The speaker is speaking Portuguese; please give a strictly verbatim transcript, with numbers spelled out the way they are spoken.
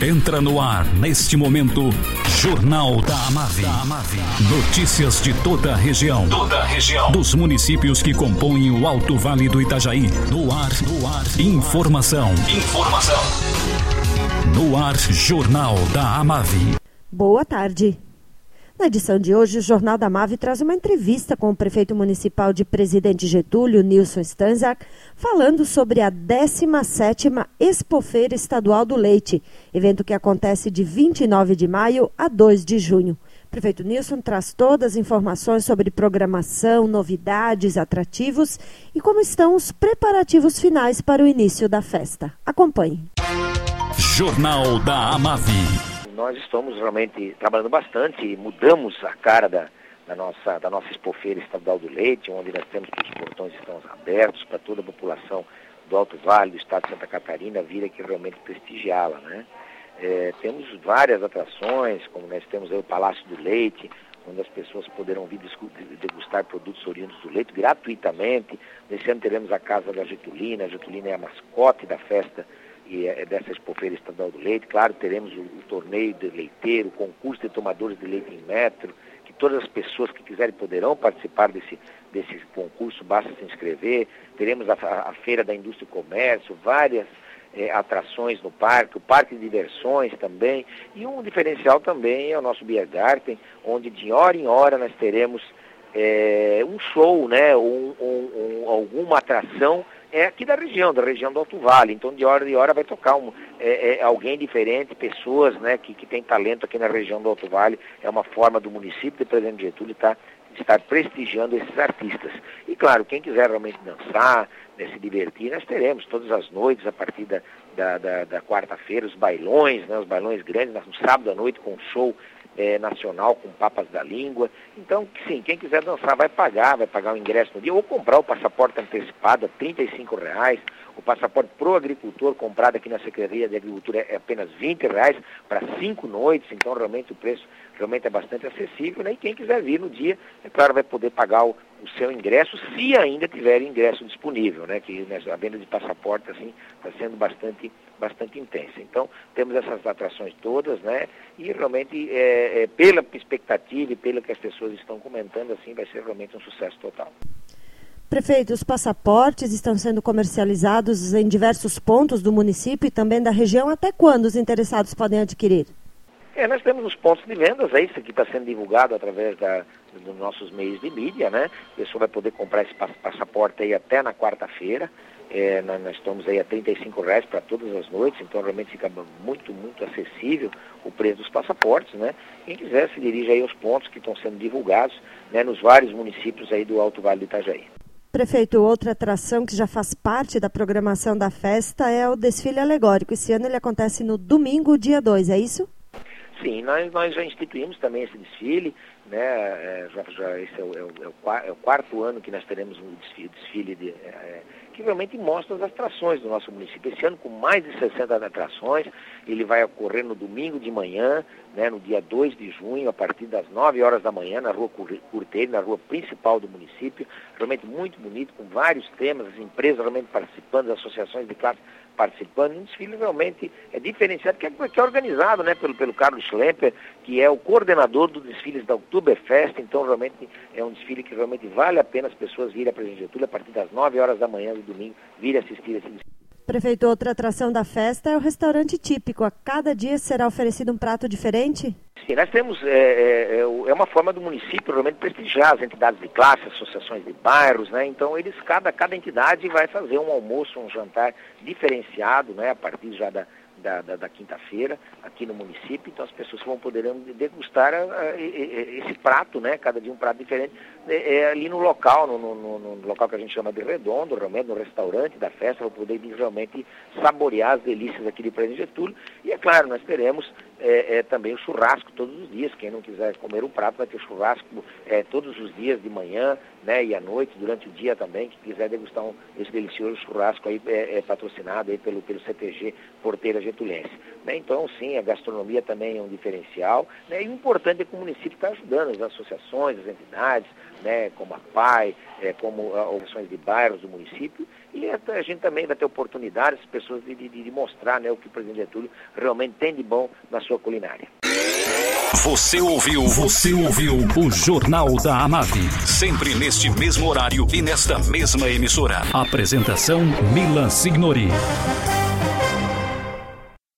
Entra no ar, neste momento, Jornal da Amave. Notícias de toda a região. Toda a região. Dos municípios que compõem o Alto Vale do Itajaí. No ar, no ar. Informação. Informação. No ar, Jornal da Amave. Boa tarde. Na edição de hoje, o Jornal da Amave traz uma entrevista com o prefeito municipal de Presidente Getúlio, Nilson Stanzak, falando sobre a décima sétima Expofeira Estadual do Leite, evento que acontece de vinte e nove de maio a dois de junho. O prefeito Nilson traz todas as informações sobre programação, novidades, atrativos e como estão os preparativos finais para o início da festa. Acompanhe. Jornal da Amave. Nós estamos realmente trabalhando bastante, mudamos a cara da, da, nossa, da nossa Expofeira Estadual do Leite, onde nós temos que os portões estão abertos para toda a população do Alto Vale, do estado de Santa Catarina, vir aqui realmente prestigiá-la, né? É, temos várias atrações, como nós temos aí o Palácio do Leite, onde as pessoas poderão vir degustar produtos oriundos do leite gratuitamente. Nesse ano teremos a Casa da Getulina, a Getulina é a mascote da festa e é dessa Expofeira Estadual do Leite. Claro, teremos o, o torneio de leiteiro, o concurso de tomadores de leite em metro, que todas as pessoas que quiserem poderão participar desse, desse concurso, basta se inscrever. Teremos a, a Feira da Indústria e Comércio, várias é, atrações no parque, o Parque de Diversões também, e um diferencial também é o nosso Beer Garden, onde de hora em hora nós teremos é, um show, né, um, um, um, alguma atração é aqui da região, da região do Alto Vale. Então, de hora em hora vai tocar um, é, é, alguém diferente, pessoas, né, que, que tem talento aqui na região do Alto Vale. É uma forma do município de Presidente Getúlio tá, estar prestigiando esses artistas. E, claro, quem quiser realmente dançar, né, se divertir, nós teremos todas as noites, a partir da, da, da, da quarta-feira, os bailões, né, os bailões grandes, no sábado à noite, com um show É, nacional com papas da língua. Então, sim, quem quiser dançar vai pagar, vai pagar o ingresso no dia, ou comprar o passaporte antecipado a trinta e cinco reais, o passaporte pro agricultor comprado aqui na Secretaria de Agricultura é apenas vinte reais para cinco noites, então realmente o preço realmente é bastante acessível, né? E quem quiser vir no dia, é claro, vai poder pagar o, o seu ingresso, se ainda tiver ingresso disponível, né? Que né, a venda de passaporte, assim, está sendo bastante, bastante intensa. Então, temos essas atrações todas, né? E realmente, é, é, pela expectativa e pelo que as pessoas estão comentando, assim, vai ser realmente um sucesso total. Prefeito, os passaportes estão sendo comercializados em diversos pontos do município e também da região. Até quando os interessados podem adquirir? É, nós temos os pontos de vendas, é isso que está sendo divulgado através da, dos nossos meios de mídia, né? A pessoa vai poder comprar esse passaporte aí até na quarta-feira. É, nós estamos aí a trinta e cinco reais para todas as noites, então realmente fica muito, muito acessível o preço dos passaportes, né? Quem quiser se dirige aí aos pontos que estão sendo divulgados, né, nos vários municípios aí do Alto Vale do Itajaí. Prefeito, outra atração que já faz parte da programação da festa é o desfile alegórico. Esse ano ele acontece no domingo, dia dois, é isso? Sim, nós, nós já instituímos também esse desfile, né? É, já, já, esse é o, é, o, é o quarto ano que nós teremos um desfile, desfile de, é, que realmente mostra as atrações do nosso município. Esse ano, com mais de sessenta atrações, ele vai ocorrer no domingo de manhã, né, no dia dois de junho, a partir das nove horas da manhã, na rua Curteiro, na rua principal do município. Realmente muito bonito, com vários temas, as empresas realmente participando, as associações de classe participando. Um desfile realmente é diferenciado, que é, que é organizado, né, pelo, pelo Carlos Schlemper, que é o coordenador dos desfiles da Oktoberfest. Então realmente é um desfile que realmente vale a pena as pessoas virem a Presidente Getúlio a partir das nove horas da manhã do domingo, virem assistir esse desfile. Prefeito, outra atração da festa é o restaurante típico. A cada dia será oferecido um prato diferente? Sim, nós temos, é, é, é uma forma do município realmente prestigiar as entidades de classe, associações de bairros, né? Então eles, cada, cada entidade vai fazer um almoço, um jantar diferenciado, né? A partir já da, da, da, da quinta-feira aqui no município. Então as pessoas vão poder degustar a, a, a, esse prato, né? Cada dia um prato diferente, é, é ali no local, no, no, no local que a gente chama de redondo, realmente no restaurante da festa, vão poder realmente saborear as delícias aqui de Presidente Getúlio. E é claro, nós teremos é, é, também o churrasco churrasco todos os dias. Quem não quiser comer um prato vai ter churrasco é, todos os dias de manhã, né, e à noite, durante o dia também. Quem quiser degustar um, esse delicioso churrasco aí é, é patrocinado aí pelo, pelo C T G Porteira Getulense. Né? Então, sim, a gastronomia também é um diferencial, né? E o importante é que o município está ajudando as associações, as entidades, né, como a P A I, é, como as organizações de bairros do município, e a gente também vai ter oportunidade, as pessoas, de, de, de mostrar, né, o que o presidente Getúlio realmente tem de bom na sua culinária. Você ouviu, você ouviu o Jornal da Amave, sempre neste mesmo horário e nesta mesma emissora. Apresentação Milan Signori.